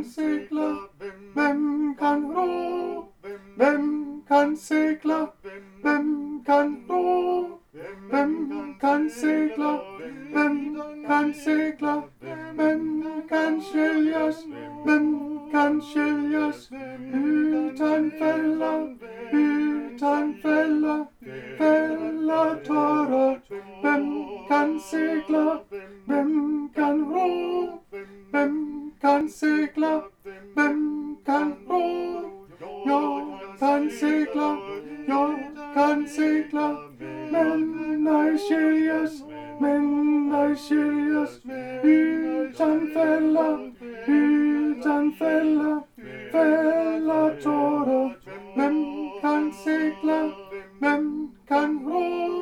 sejle? Hvem kan ro? Hvem kan sejle? Hvem kan ro? Hvem kan sejle? Hvem kan sejle? Hvem kan skiljes? Hvem kan skiljes? Uten fælder, uten fælder, fælder tårer. Hvem kan sejle? Hvem kan ro? Hvem kan sejle? Hvem kan ro? Jeg kan sejle, jeg kan sejle, men ej skiljes, men ej skiljes. Uten fælder, uten fælder, fælder tårer. Hvem kan sejle? Hvem kan ro?